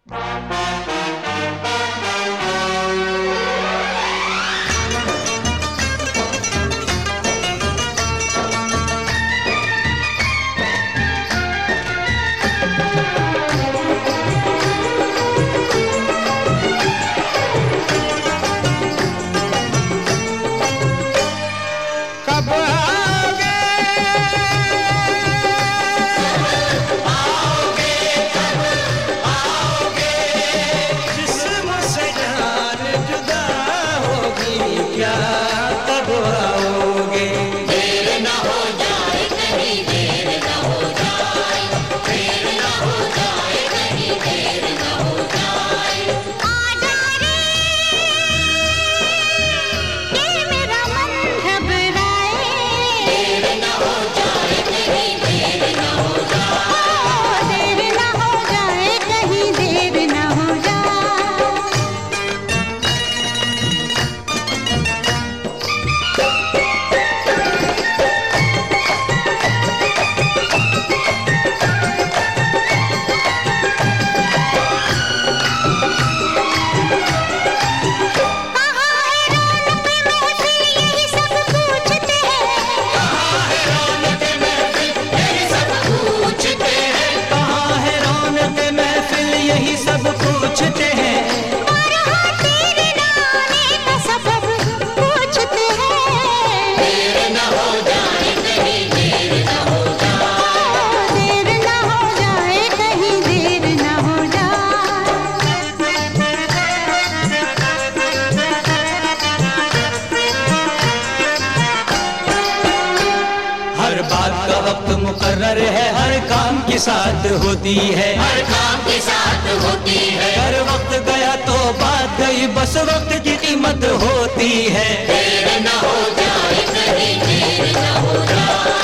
मुकर्रर है, हर काम के साथ होती है, हर काम के साथ होती है। अगर वक्त गया तो बात गई, बस वक्त की कीमत होती है। देर न हो जाए कहीं, देर न हो जाए।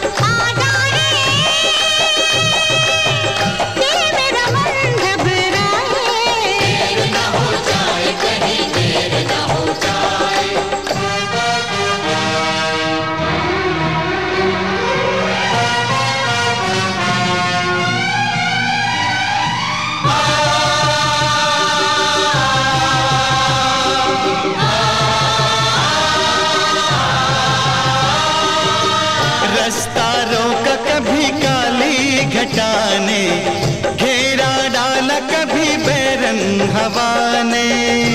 रास्ता रोका कभी काली घटा ने, घेरा डाला कभी बैरन हवा ने।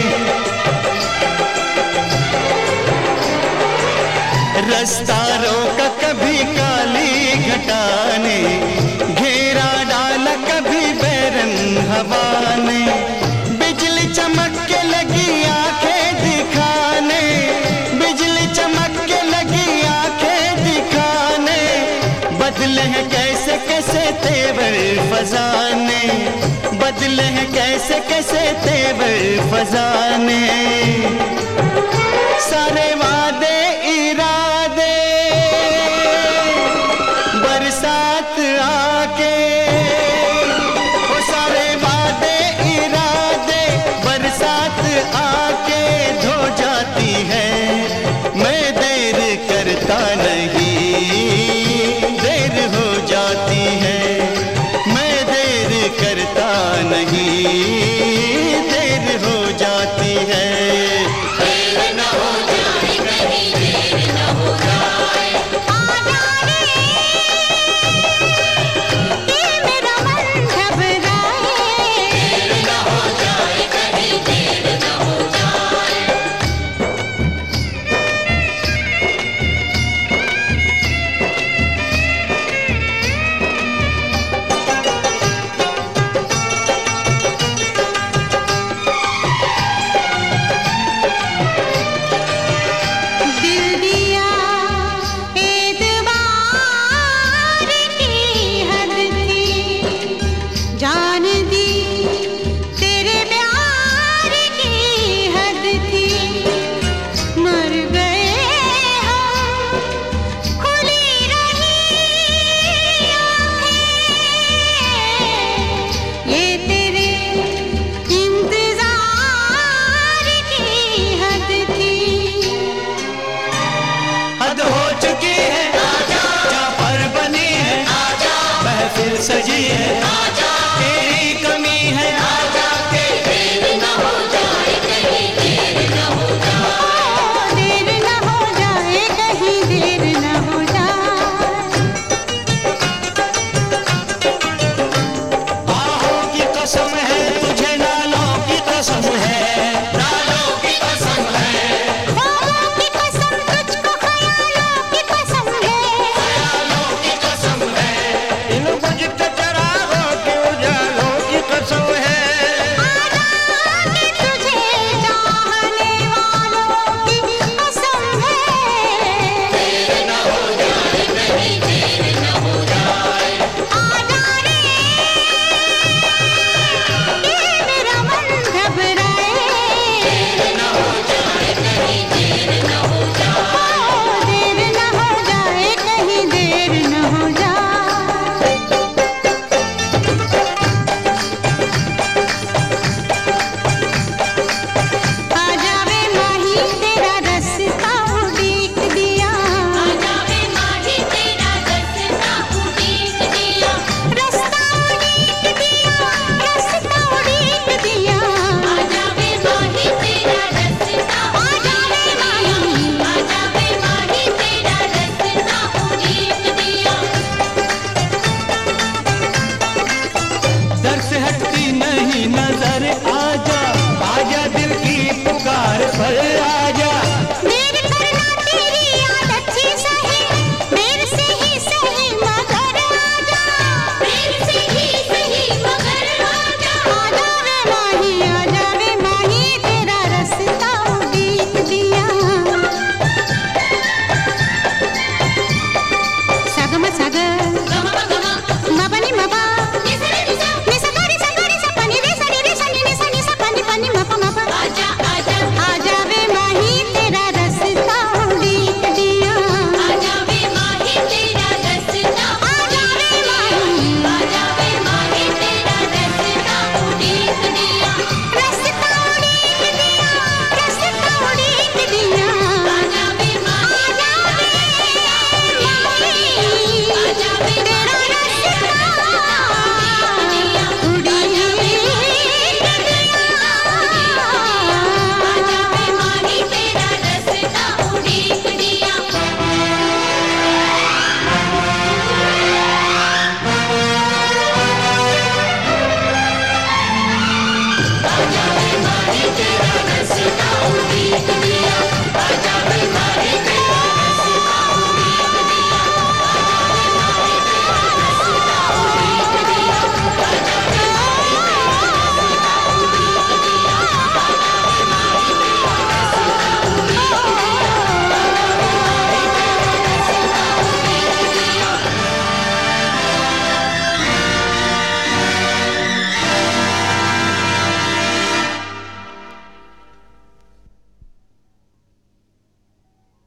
रास्ता रोका कभी काली घटा ने, घेरा डाला कभी बैरन हवा ने। बिजली चमक के लगी आंखें दिखाने, बिजली चमक के लगी आंखें दिखाने। बदले हैं कैसे कैसे तेवर फजाने, बदले हैं कैसे कैसे तेवर फजाने। सारे वादे इरादे बरसात आके, वो सारे वादे इरादे बरसात आके धो जाती है। मैं देर करता नहीं, देर हो जाती है। मैं देर करता नहीं, देर हो जाती है। देर न हो जाए कहीं, देर न हो जाए। मेरा मन घबराए, देर न हो जाए कहीं, देर न हो जाए। दिल दिया एतबार की हद थी, जान दी तेरे प्यार की हद थी। मर गए हम, खुली रही आँखें, ये तेरे इंतजार की हद थी। हद हो चुकी है, जा पर बनी है, महफिल सजी है, तेरी घर से हटती नहीं नजर